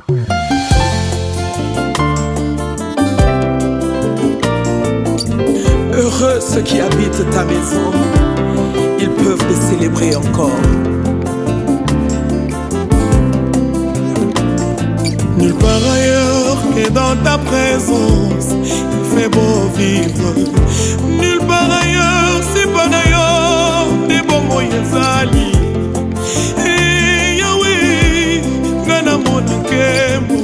Heureux ceux qui habitent ta maison, ils peuvent te célébrer encore. Nulle part ailleurs que dans ta présence, il fait beau vivre. Nulle part ailleurs, c'est pas d'ailleurs des bons moyens ali. Et Yahweh, Gana Monakemo,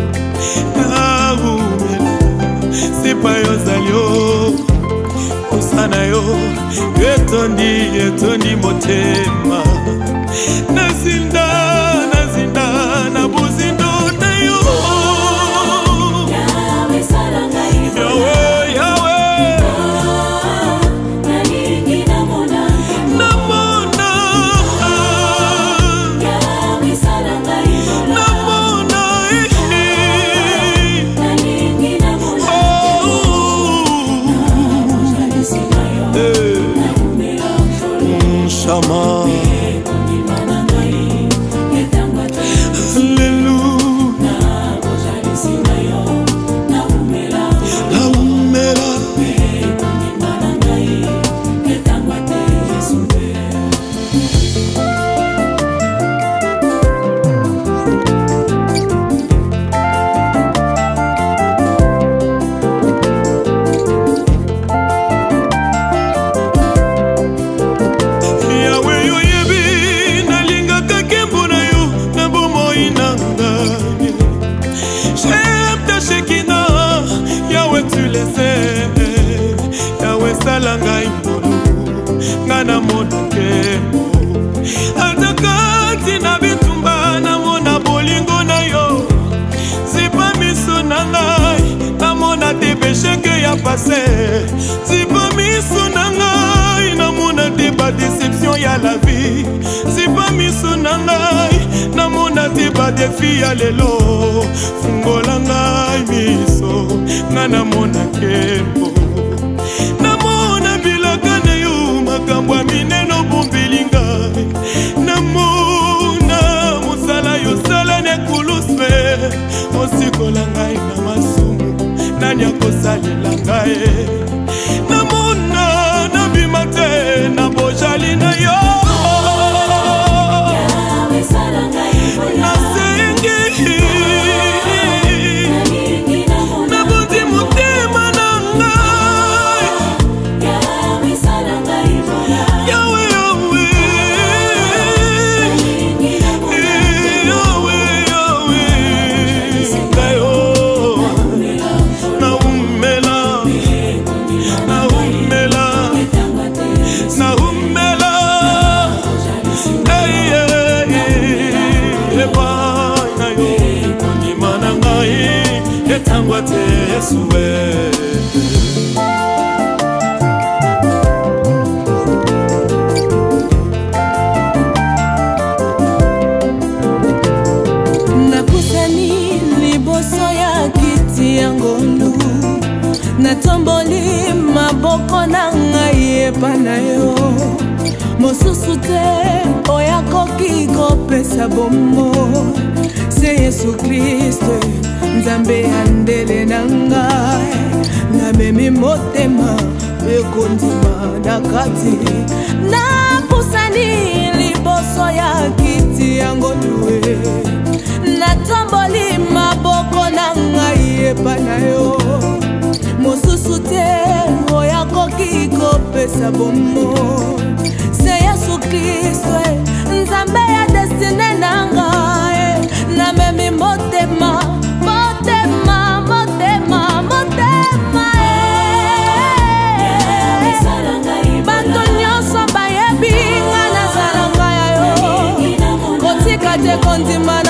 c'est pas Yozalio, Osanayo, Etondi Motema, Nazinda, Nabuzindo. Ngana Monakemo Atakati na bitumba na mona bolingo na yo. Zipa miso na ngai na mona te péché que ya passé. Zipa miso na ngai na mona te ba déception ya la vie. Zipa miso na ngai na mona te ba défi ya lelo. Fungola ngai miso Ngana Monakemo Kambwa mineno bumbilinga namona musala yosala ne kulusme osikola ngai na masumu nani akosalela ngai namona nabimate na bojali na yo Nakusani liboso ya kiti ya ngolu, natomboli maboko na ngai epa na yo. Mosusu te oyakoki kopesa bombo, se Yesu Kristo Nzambe andele na ngai. Namemi motema ekondima na kati. Napusani liboso ya kiti ya ngolu, natomboli maboko na ngai epa na yo. Mosusu te oyakoki kopesa bombo, se Yesu Kristo Nzambe ya destine na ngai. Namemi motema bato nyonso bayebi nga nazala ngai yo. Kotika te kondima